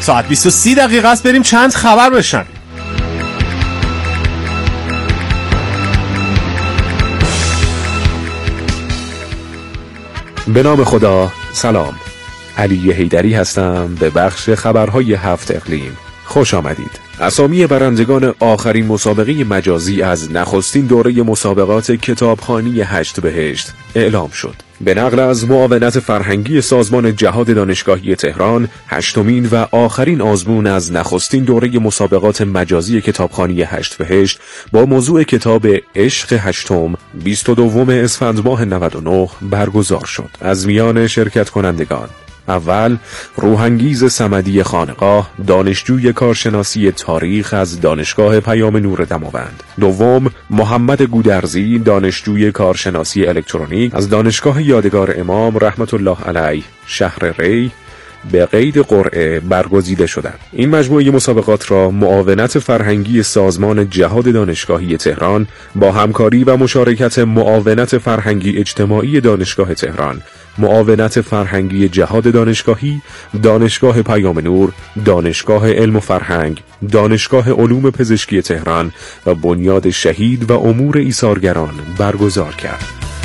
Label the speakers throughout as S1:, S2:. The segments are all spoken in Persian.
S1: ساعت 20:30 است. بریم چند خبر بشنویم.
S2: به نام خدا. سلام، علی حیدری هستم. به بخش خبرهای 7 اقلیم خوش آمدید. اسامی برندگان آخرین مسابقه مجازی از نخستین دوره مسابقات کتابخوانی 8 بهشت اعلام شد. به نقل از معاونت فرهنگی سازمان جهاد دانشگاهی تهران، 8مین و آخرین آزمون از نخستین دوره مسابقات مجازی کتابخوانی 8 بهشت با موضوع کتاب عشق هشتم 22 اسفند ماه 99 برگزار شد. از میان شرکت کنندگان: اول، روحانگیز صمدی خانقاه، دانشجوی کارشناسی تاریخ از دانشگاه پیام نور دماوند. دوم، محمد گودرزی، دانشجوی کارشناسی الکترونیک از دانشگاه یادگار امام رحمت الله علیه شهر ری به قید قرعه برگزیده شدند. این مجموعه مسابقات را معاونت فرهنگی سازمان جهاد دانشگاهی تهران با همکاری و مشارکت معاونت فرهنگی اجتماعی دانشگاه تهران، معاونت فرهنگی جهاد دانشگاهی، دانشگاه پیام نور، دانشگاه علم و فرهنگ، دانشگاه علوم پزشکی تهران و بنیاد شهید و امور ایثارگران برگزار کرد.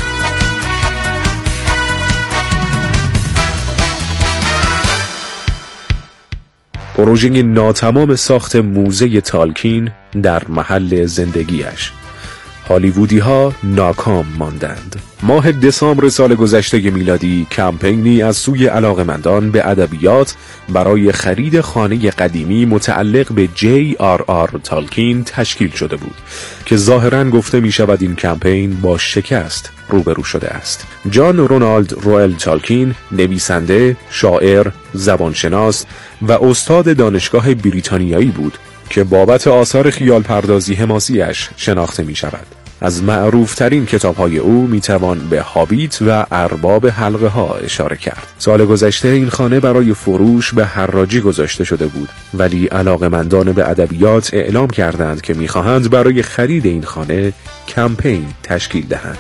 S2: پروژه ناتمام ساخت موزه تالکین در محل زندگیش. هالیوودی ها ناکام ماندند. ماه دسامبر سال گذشته میلادی کمپینی از سوی علاقه‌مندان به ادبیات برای خرید خانه قدیمی متعلق به J.R.R. تالکین تشکیل شده بود که ظاهراً گفته می شود این کمپین با شکست روبرو شده است. جان رونالد روئل تالکین، نویسنده، شاعر، زبانشناس و استاد دانشگاه بریتانیایی بود که بابت آثار خیال پردازی حماسیش شناخته می شود. از معروفترین کتاب‌های او میتوان به هابیت و ارباب حلقه ها اشاره کرد. سال گذشته این خانه برای فروش به حراجی گذاشته شده بود، ولی علاقه‌مندان به ادبیات اعلام کردند که میخواهند برای خرید این خانه کمپین تشکیل دهند.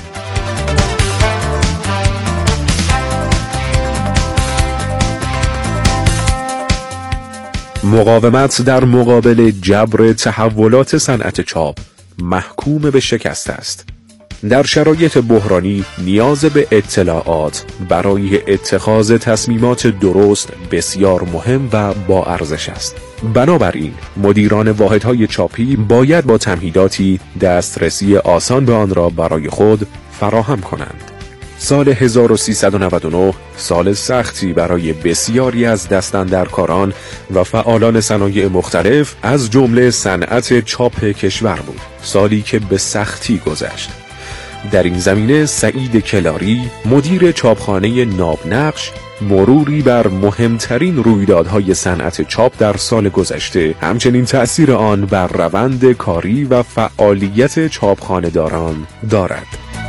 S2: مقاومت در مقابل جبر تحولات صنعت چاپ محکوم به شکست است. در شرایط بحرانی نیاز به اطلاعات برای اتخاذ تصمیمات درست بسیار مهم و با ارزش است. بنابراین مدیران واحدهای چاپی باید با تمهیداتی دسترسی آسان به آن را برای خود فراهم کنند. سال 1399 سال سختی برای بسیاری از دستاندرکاران و فعالان صنایع مختلف از جمله صنعت چاپ کشور بود. سالی که به سختی گذشت. در این زمینه سعید کلاری، مدیر چاپخانه نابنقش، مروری بر مهمترین رویدادهای صنعت چاپ در سال گذشته، همچنین تأثیر آن بر روند کاری و فعالیت چاپخانه‌داران دارد.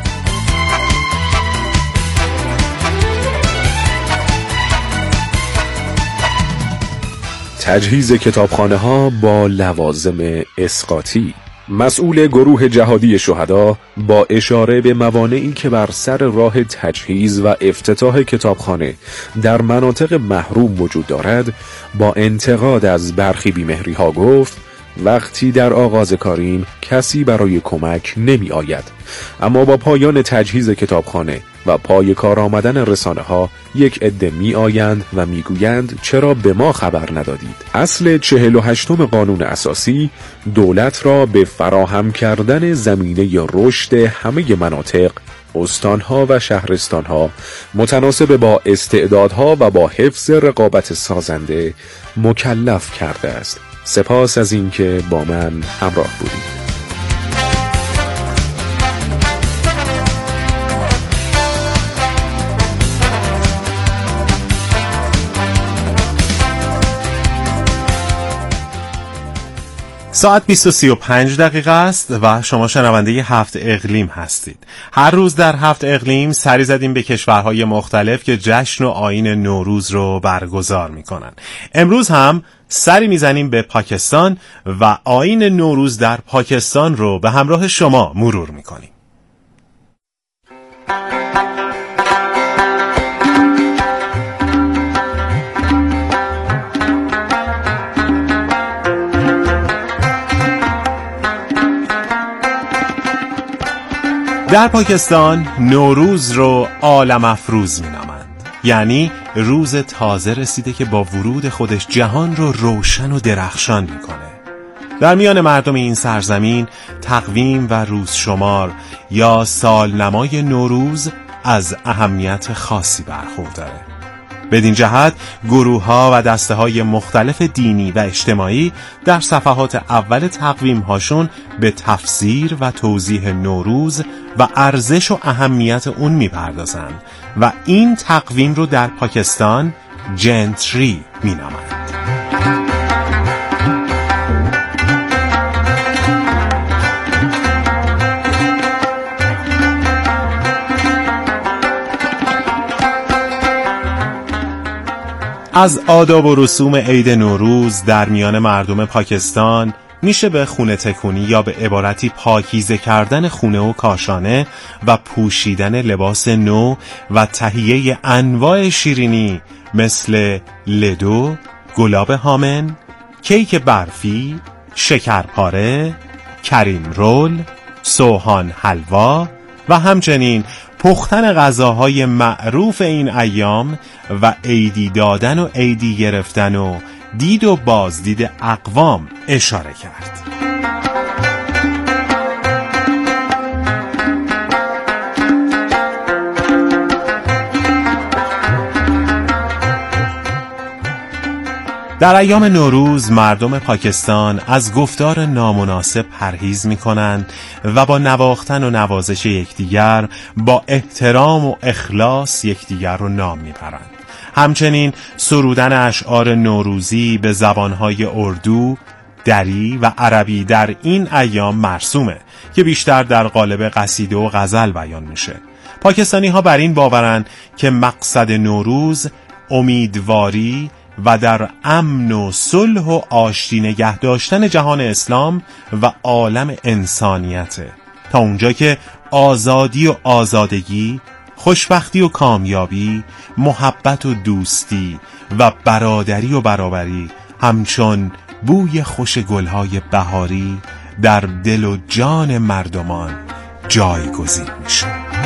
S2: تجهیز کتابخانه‌ها با لوازم اسقاطی. مسئول گروه جهادی شهدا با اشاره به موانعی که بر سر راه تجهیز و افتتاح کتابخانه در مناطق محروم وجود دارد، با انتقاد از برخی بیمهری‌ها گفت: وقتی در آغاز کاریم کسی برای کمک نمی آید، اما با پایان تجهیز کتابخانه و پای کار آمدن رسانه ها یک عده می آیند و می گویند چرا به ما خبر ندادید. اصل 48 قانون اساسی دولت را به فراهم کردن زمینه رشد همه مناطق، استانها و شهرستانها متناسب با استعدادها و با حفظ رقابت سازنده مکلف کرده است. سپاس از اینکه با من همراه بودید.
S1: ساعت 20:35 است و شما شنونده 7 اقلیم هستید. هر روز در 7 اقلیم سری زدیم به کشورهای مختلف که جشن و آیین نوروز رو برگزار میکنن. امروز هم سری میزنیم به پاکستان و آیین نوروز در پاکستان رو به همراه شما مرور میکنیم. در پاکستان نوروز رو عالم افروز می‌نامند، یعنی روز تازه رسیده که با ورود خودش جهان رو روشن و درخشان میکنه. در میان مردم این سرزمین تقویم و روز شمار یا سالنمای نوروز از اهمیت خاصی برخورداره. بدین جهت گروه‌ها و دسته‌های مختلف دینی و اجتماعی در صفحات اول تقویم‌هاشون به تفسیر و توضیح نوروز و ارزش و اهمیت اون می‌پردازند و این تقویم رو در پاکستان جنتری می‌نامند. از آداب و رسوم عید نوروز در میان مردم پاکستان میشه به خونه تکونی یا به عبارتی پاکیزه کردن خونه و کاشانه و پوشیدن لباس نو و تهیه انواع شیرینی مثل لدو، گلاب هامن، کیک برفی، شکرپاره، کریم رول، سوهان حلوا و همچنین پختن غذاهای معروف این ایام و عیدی دادن و عیدی گرفتن و دید و بازدید اقوام اشاره کرد. در ایام نوروز مردم پاکستان از گفتار نامناسب پرهیز می‌کنند و با نواختن و نوازش یکدیگر با احترام و اخلاص یکدیگر رو نام می‌برند. همچنین سرودن اشعار نوروزی به زبان‌های اردو، دری و عربی در این ایام مرسومه که بیشتر در قالب قصیده و غزل بیان میشه. پاکستانی‌ها بر این باورند که مقصد نوروز امیدواری و در امن و صلح و آشتی نگه داشتن جهان اسلام و عالم انسانیته، تا اونجا که آزادی و آزادگی، خوشبختی و کامیابی، محبت و دوستی و برادری و برابری همچون بوی خوش گلهای بهاری در دل و جان مردمان جایگزین میشه.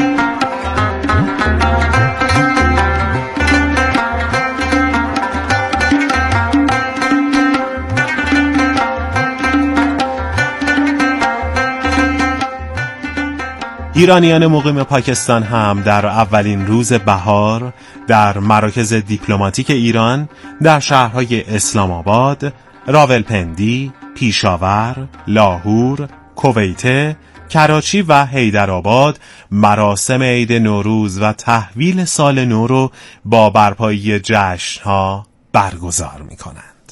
S1: ایرانیان مقیم پاکستان هم در اولین روز بهار در مراکز دیپلماتیک ایران در شهرهای اسلام آباد، راولپندی، پیشاور، لاهور، کویت، کراچی و حیدرآباد مراسم عید نوروز و تحویل سال نو رو با برپایی جشن‌ها برگزار می‌کنند.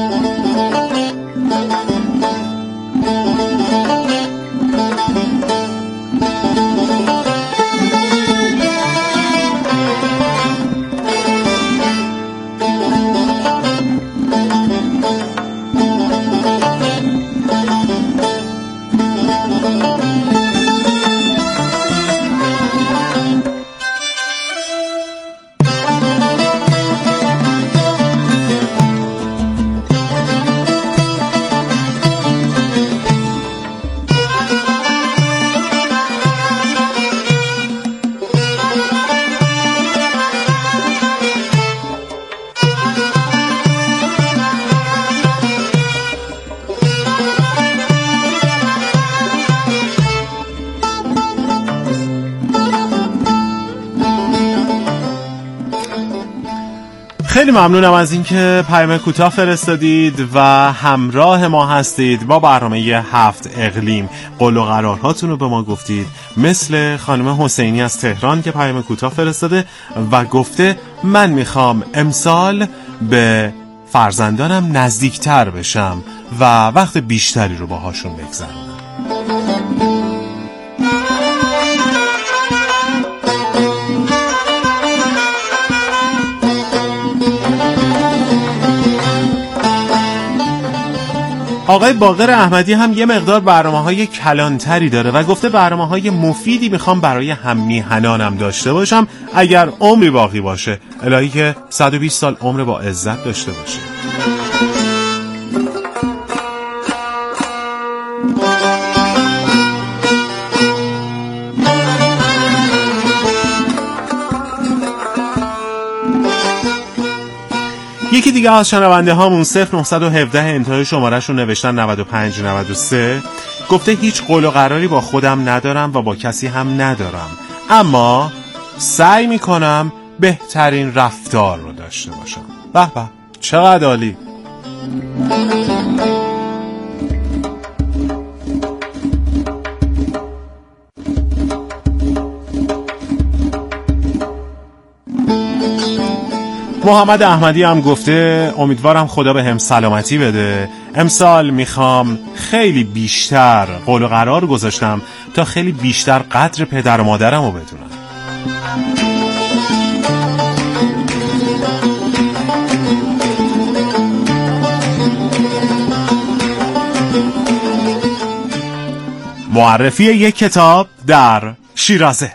S1: خیلی ممنونم از اینکه پیام کوتاه فرستادید و همراه ما هستید با برنامه 7 اقلیم. قول و قرارهاتون رو به ما گفتید، مثل خانم حسینی از تهران که پیام کوتاه فرستاده و گفته من میخوام امسال به فرزندانم نزدیکتر بشم و وقت بیشتری رو باهاشون بگذرونم. آقای باقر احمدی هم یه مقدار برنامه‌های کلانتری داره و گفته برنامه‌های مفیدی میخوام برای هم میهنانم داشته باشم اگر عمری باقی باشه. الهی که 120 سال عمر با عزت داشته باشه. دیگه از شنونده هامون 0917 انتهای شمارش رو نوشتن 9593 گفته هیچ قول و قراری با خودم ندارم و با کسی هم ندارم، اما سعی میکنم بهترین رفتار رو داشته باشم. به به، چقدر عالی. محمد احمدی هم گفته امیدوارم خدا به هم سلامتی بده، امسال میخوام خیلی بیشتر قول و قرار گذاشتم تا خیلی بیشتر قدر پدر و مادرم رو بدونم. معرفی یک کتاب در شیرازه.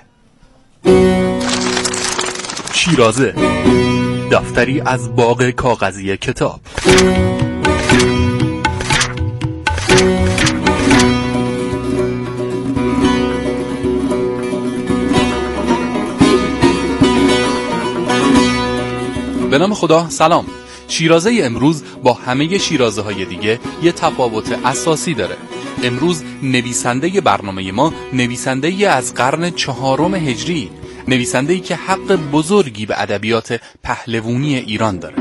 S3: شیرازه، دفتری از باغ کاغذی کتاب. به نام خدا. سلام. شیرازه امروز با همه شیرازه های دیگه یه تفاوت اساسی داره. امروز نویسنده برنامه ما نویسنده‌ای از قرن 4 هجری، نویسنده‌ای که حق بزرگی به ادبیات پهلوانی ایران داره.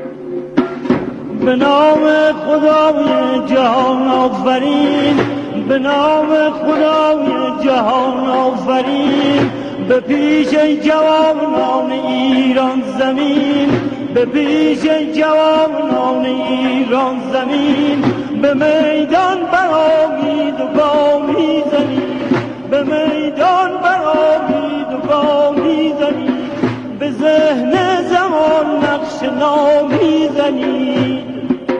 S4: به نام خدای جهان آفرین، به نام خدای جهان آفرین، به پیش جوانان ایران زمین، به پیش جوانان ایران زمین، به میدان برآمید و گامی زنید، به میدان برآمید و گامی زنید، به ذهن زمان نقش نامی زنید.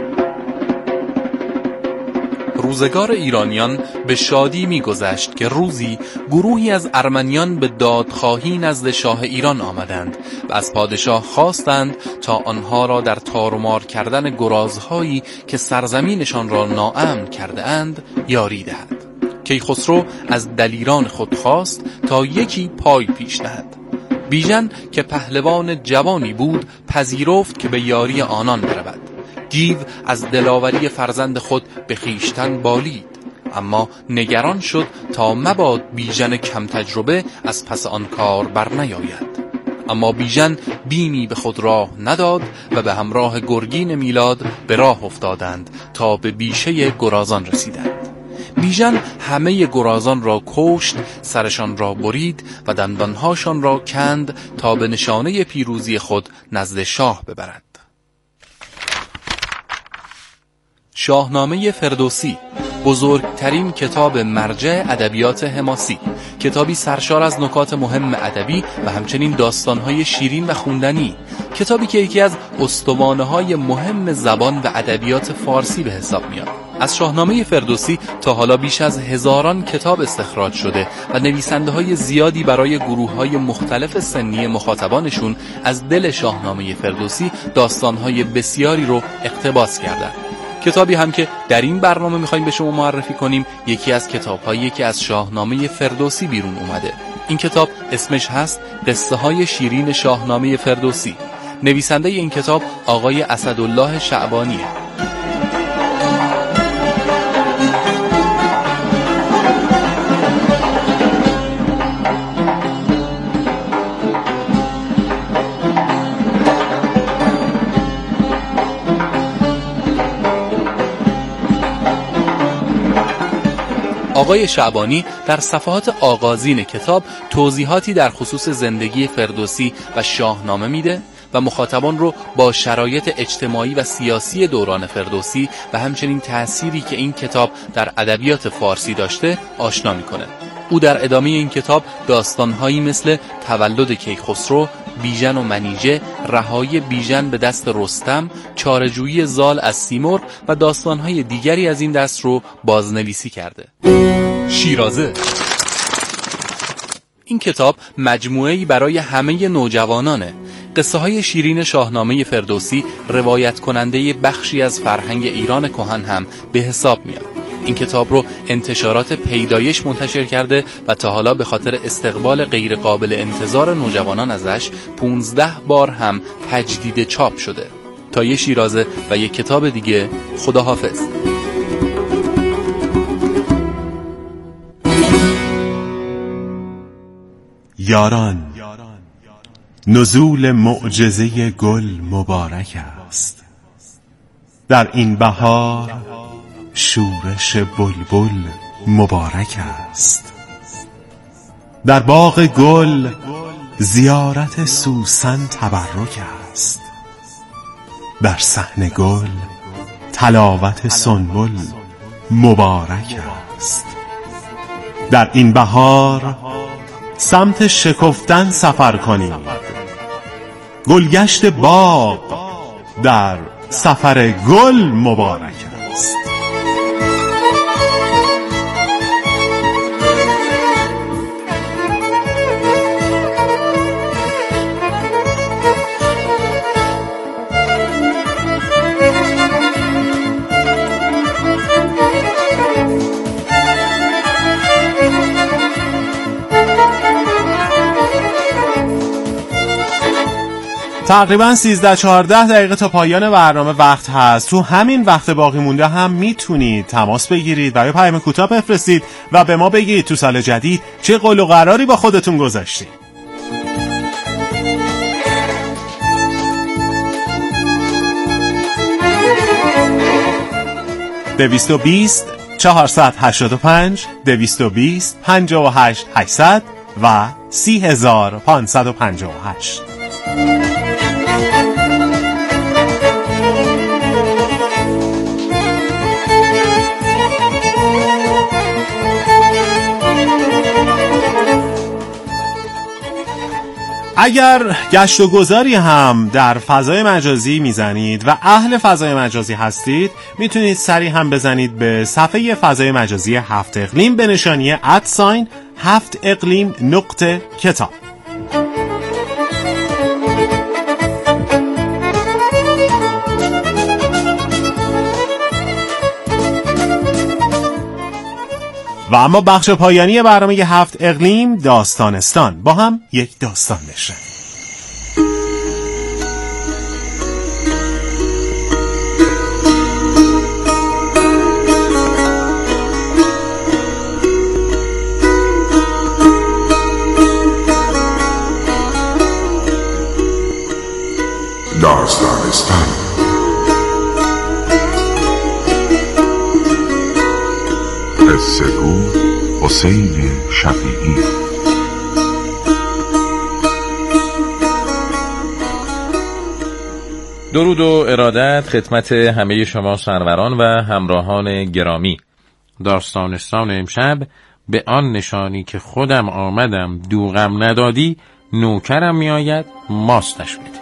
S3: روزگار ایرانیان به شادی می‌گذشت که روزی گروهی از ارمنیان به دادخواهی نزد شاه ایران آمدند و از پادشاه خواستند تا آنها را در تارومار کردن گرازهایی که سرزمینشان را ناامن کرده اند یاری دهد. کیخسرو از دلیران خود خواست تا یکی پای پیش دهد. بیژن که پهلوان جوانی بود پذیرفت که به یاری آنان برود. گیو از دلاوری فرزند خود به خویشتن بالید، اما نگران شد تا مباد بیژن کم تجربه از پس آن کار بر نیاید. اما بیژن بیمی به خود راه نداد و به همراه گرگین میلاد به راه افتادند تا به بیشه گرازان رسیدند. بیژن همه گرازان را کشت، سرشان را برید و دندانهاشان را کند تا به نشانه پیروزی خود نزد شاه ببرد. شاهنامه فردوسی، بزرگترین کتاب مرجع ادبیات حماسی، کتابی سرشار از نکات مهم ادبی و همچنین داستان‌های شیرین و خوندنی، کتابی که یکی از استوانه‌های مهم زبان و ادبیات فارسی به حساب میاد. از شاهنامه فردوسی تا حالا بیش از 1000 کتاب استخراج شده و نویسنده‌های زیادی برای گروه‌های مختلف سنی مخاطبانشون از دل شاهنامه فردوسی داستان‌های بسیاری رو اقتباس کردند. کتابی هم که در این برنامه میخوایم به شما معرفی کنیم یکی از کتاب‌هایی که از شاهنامه فردوسی بیرون اومده. این کتاب اسمش هست قصه های شیرین شاهنامه فردوسی. نویسنده این کتاب آقای اسدالله شعبانیه. آقای شعبانی در صفحات آغازین کتاب توضیحاتی در خصوص زندگی فردوسی و شاهنامه میده و مخاطبان رو با شرایط اجتماعی و سیاسی دوران فردوسی و همچنین تأثیری که این کتاب در ادبیات فارسی داشته آشنا میکنه. او در ادامه این کتاب داستانهایی مثل تولد کیخسرو، بیژن و منیژه، رهایی بیژن به دست رستم، چاره‌جویی زال از سیمرغ و داستانهای دیگری از این دست رو بازنویسی کرده. شیرازه، این کتاب مجموعه‌ای برای همه نوجوانانه. قصه های شیرین شاهنامه فردوسی روایت کننده بخشی از فرهنگ ایران کهن هم به حساب میاد. این کتاب رو انتشارات پیدایش منتشر کرده و تا حالا به خاطر استقبال غیر قابل انتظار نوجوانان ازش 15 بار هم تجدید چاپ شده. تا تا یه شیرازه و یه کتاب دیگه. خداحافظ.
S1: یاران، نزول معجزه گل مبارک است. در این بهار شورش بلبل مبارک است. در باغ گل زیارت سوسن تبرک است. در صحن گل تلاوت سنبل مبارک است. در این بهار سمت شکفتن سفر کنیم. گلگشت باغ در سفر گل مبارک است. تقریبا 13-14 دقیقه تا پایان برنامه وقت هست. تو همین وقت باقی مونده هم میتونید تماس بگیرید و یا پیام کوتاه بفرستید و به ما بگید تو سال جدید چه قول و قراری با خودتون گذاشتید. 220 485 220 58 800 و 30558. اگر گشت و گذاری هم در فضای مجازی میزنید و اهل فضای مجازی هستید، میتونید سری هم بزنید به صفحه فضای مجازی 7 اقلیم به نشانی @7eqlim.کتاب. و اما بخش پایانی برنامه 7 اقلیم، داستانستان. با هم یک داستان بشنویم.
S5: داستانستان. قصه گو حسین شفیعی.
S6: درود و ارادت خدمت همه شما سروران و همراهان گرامی. داستانستان امشب به آن نشانی که خودم آمدم دوغم ندادی، نوکرم میآید ماستش بده.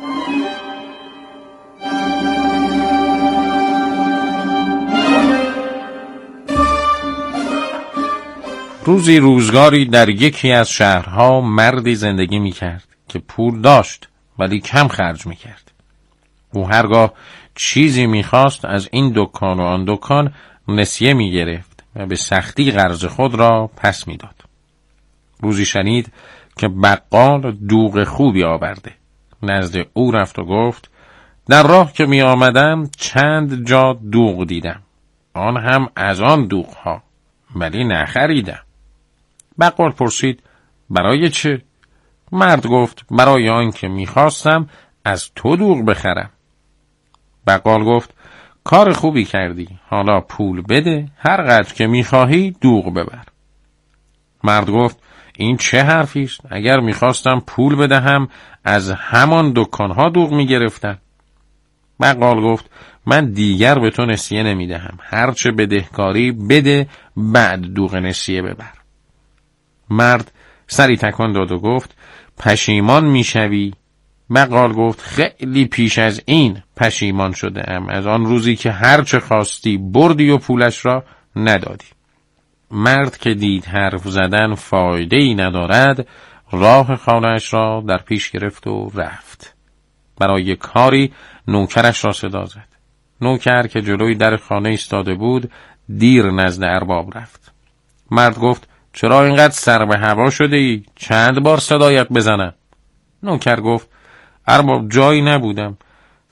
S6: روزی روزگاری در یکی از شهرها مردی زندگی میکرد که پول داشت ولی کم خرج میکرد. او هرگاه چیزی میخواست از این دکان و آن دکان نسیه میگرفت و به سختی قرض خود را پس میداد. روزی شنید که بقال دوغ خوبی آورده. نزد او رفت و گفت در راه که می آمدم چند جا دوغ دیدم، آن هم از آن دوغ ها، ولی نخریدم. بقال پرسید برای چه؟ مرد گفت برای آن که میخواستم از تو دوغ بخرم. بقال گفت کار خوبی کردی، حالا پول بده، هر قدر که میخواهی دوغ ببر. مرد گفت این چه حرفیست؟ اگر میخواستم پول بدهم از همان دکانها دوغ میگرفتم. بقال گفت من دیگر به تو نسیه نمیدهم، هرچه بدهکاری بده، بعد دوغ نسیه ببر. مرد سری تکان داد و گفت پشیمان میشوی؟ بقال گفت خیلی پیش از این پشیمان شده ام، از آن روزی که هرچه خواستی بردی و پولش را ندادی. مرد که دید حرف زدن فایده‌ای ندارد، راه خانه‌اش را در پیش گرفت و رفت. برای کاری نوکرش را صدا زد. نوکر که جلوی در خانه ایستاده بود دیر نزد ارباب رفت. مرد گفت چرا اینقدر سر به هوا شده ای؟ چند بار صدایت بزنم؟ نوکر گفت ارباب جایی نبودم،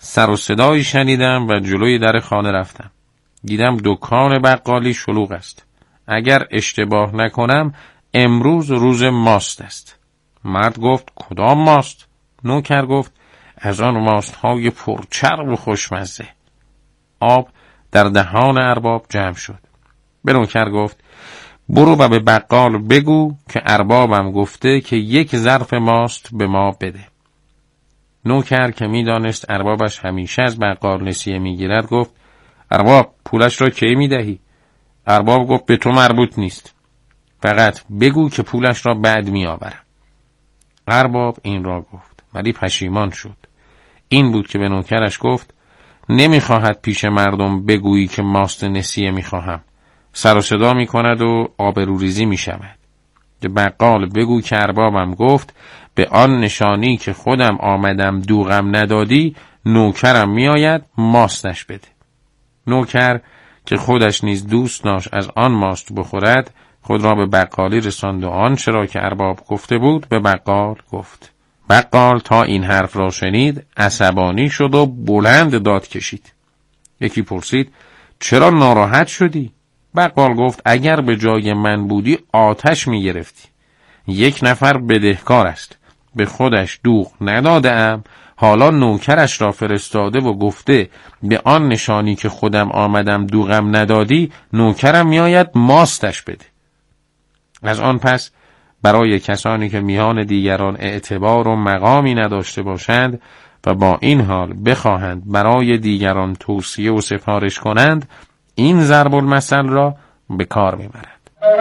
S6: سر و صدایی شنیدم و جلوی در خانه رفتم. دیدم دکان بقالی شلوغ است. اگر اشتباه نکنم امروز روز ماست است. مرد گفت کدام ماست؟ نوکر گفت از آن ماست های پرچرب و خوشمزه. آب در دهان ارباب جمع شد. به نوکر گفت برو و به بقال بگو که اربابم گفته که 1 ظرف ماست به ما بده. نوکر که میدانست اربابش همیشه از بقال نسیه میگیرد گفت ارباب پولش را کی میدهی؟ ارباب گفت به تو مربوط نیست، فقط بگو که پولش را بعد میآورم. ارباب این را گفت ولی پشیمان شد. این بود که به نوکرش گفت نمیخواهد پیش مردم بگویی که ماست نسیه میخواهم. سر و صدا میکند و آبروریزی میشود. به بقال بگو که اربابم گفت به آن نشانی که خودم آمدم دوغم ندادی نوکرم میآید ماستش بده. نوکر که خودش نیز دوست داشت از آن ماست بخورد خود را به بقالی رساند و آنچه را که ارباب گفته بود به بقال گفت. بقال تا این حرف را شنید عصبانی شد و بلند داد کشید. یکی پرسید چرا ناراحت شدی؟ بقال گفت اگر به جای من بودی آتش می گرفتی. 1 نفر بدهکار است، به خودش دوغ ندادم، حالا نوکرش را فرستاده و گفته به آن نشانی که خودم آمدم دوغم ندادی نوکرم میآید ماستش بده. از آن پس برای کسانی که میان دیگران اعتبار و مقامی نداشته باشند و با این حال بخواهند برای دیگران توصیه و سفارش کنند این ضرب المثل را به کار میبرند.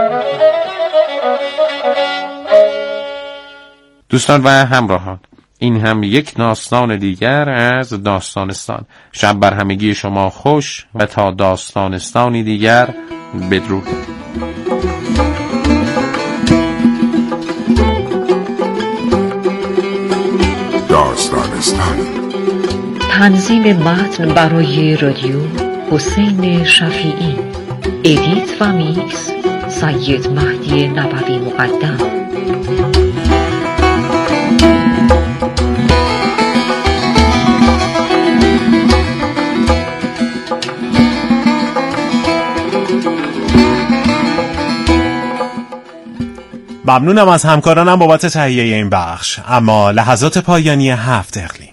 S6: دوستان و همراهان، این هم یک داستان دیگر از داستانستان. شب بر همگی شما خوش و تا داستانستانی دیگر بدرود.
S5: داستانستان
S7: تنظیم متن برای رادیو حسین شفیعی، ادیت و میکس سید مهدی نبوی مقدم.
S1: ممنونم از همکارانم بابت تهیه این بخش. اما لحظات پایانی 7 اقلیم.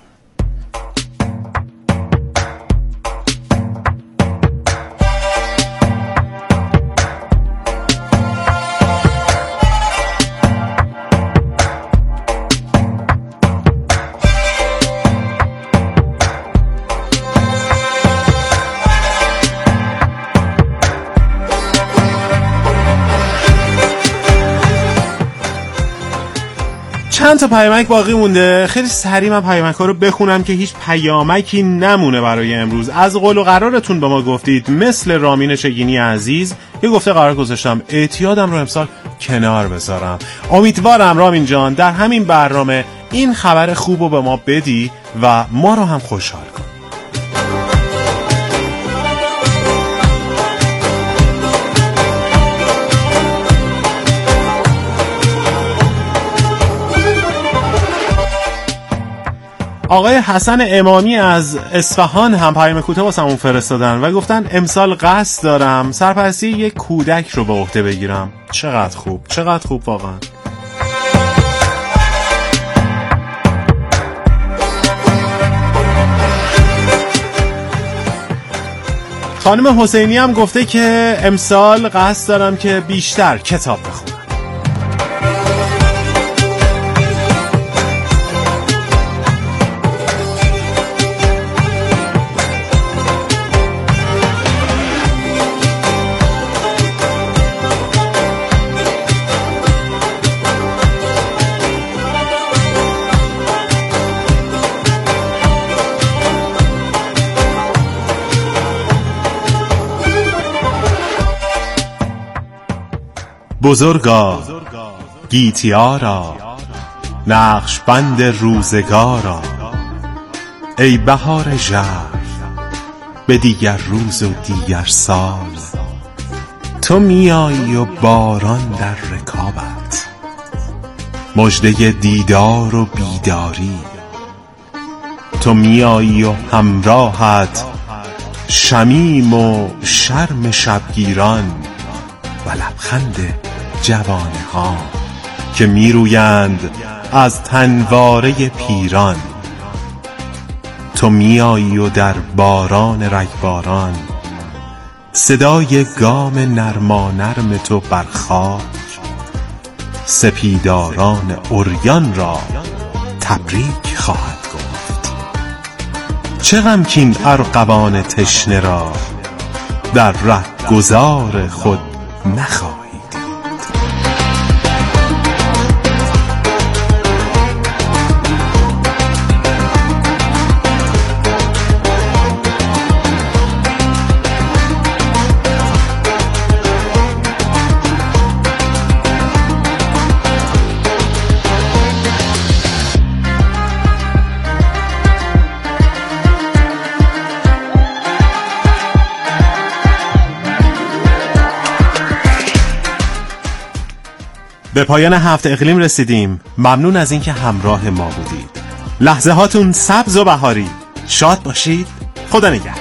S1: چند تا پیامک باقی مونده. خیلی سریع من پیامک‌ها رو بخونم که هیچ پیامکی نمونه برای امروز. از قول و قرارتون به ما گفتید، مثل رامین چگینی عزیز یه گفته قرار گذاشتم اعتیادم رو امسال کنار بذارم. امیدوارم رامین جان در همین برنامه این خبر خوب رو به ما بدی و ما رو هم خوشحال کن. آقای حسن امامی از اصفهان هم پیام کوتاه واسمون فرستادن و گفتن امسال قصد دارم سرپرستی یک کودک رو به عهده بگیرم. چقدر خوب، چقدر خوب واقعا. خانم حسینی هم گفته که امسال قصد دارم که بیشتر کتاب بخونم. بزرگا گیتیارا نقش بند روزگارا، ای بهار ژرف به دیگر روز و دیگر سال، تو میایی و باران در رکابت، مژده دیدار و بیداری، تو میایی و همراهت شمیم و شرم شبگیران و لبخند جوانه ها که میرویند از تنواره پیران. تو میایی و در باران رگباران صدای گام نرما نرم تو بر خاک سپیداران عریان را تبریک خواهد گفت. چه غم کین ارغوان تشنه را در رهگذار خود نخواهی دید. به پایان هفت اقلیم رسیدیم. ممنون از اینکه همراه ما بودید. لحظه هاتون سبز و بهاری. شاد باشید. خدا نگهدار.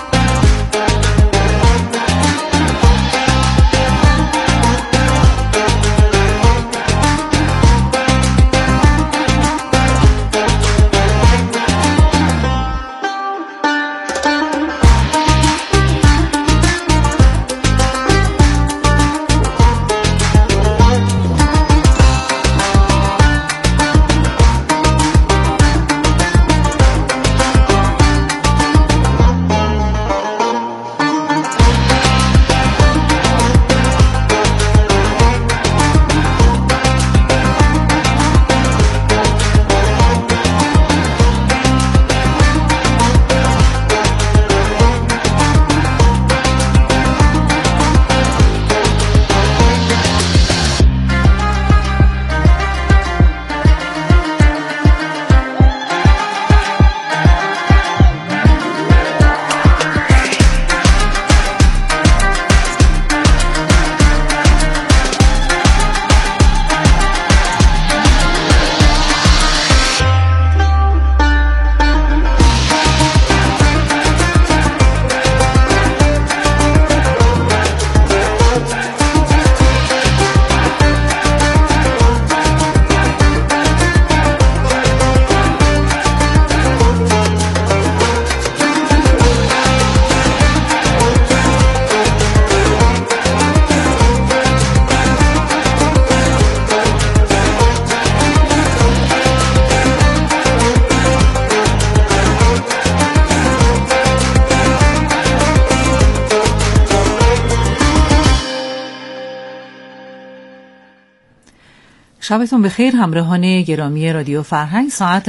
S8: شبتون بخیر همراهان گرامی رادیو فرهنگ. ساعت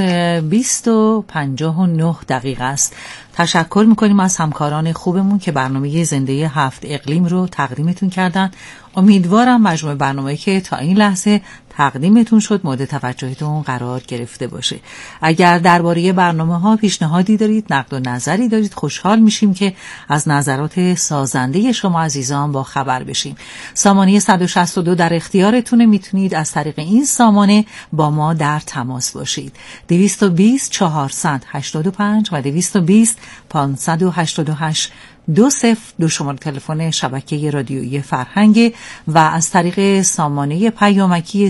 S8: 20:59 است. تشکر میکنیم از همکاران خوبمون که برنامه زنده 7 اقلیم رو تقدیمتون کردن. امیدوارم مجموع برنامه‌ای که تا این لحظه تقدیمتون شد مورد توجهتون قرار گرفته باشه. اگر درباره برنامه‌ها پیشنهادی دارید، نقد و نظری دارید، خوشحال میشیم که از نظرات سازنده شما عزیزان با خبر بشیم. سامانه 162 در اختیارتونه. میتونید از طریق این سامانه با ما در تماس باشید. 220 485 و 220 588 دو شماره تلفن شبکه رادیویی فرهنگ و از طریق سامانه پیامکی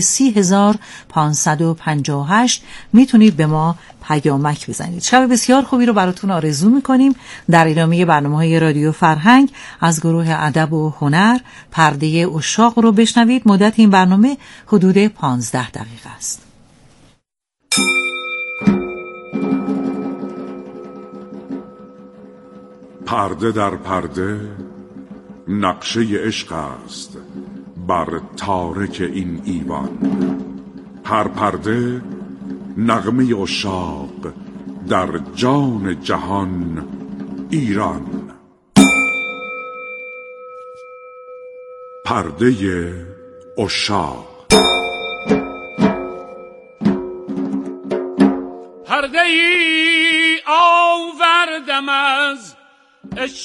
S8: 30558 میتونید به ما پیامک بزنید. شب بسیار خوبی رو براتون آرزو میکنیم. در ادامه برنامه‌های رادیو فرهنگ از گروه ادب و هنر پرده عشاق رو بشنوید. مدت این برنامه حدود 15 دقیقه است.
S5: پرده در پرده نقشه عشق است بر تارک این ایوان. هر پرده نغمه عشاق در جان جهان ایران. پرده عشاق.
S9: پرده ای آوردم از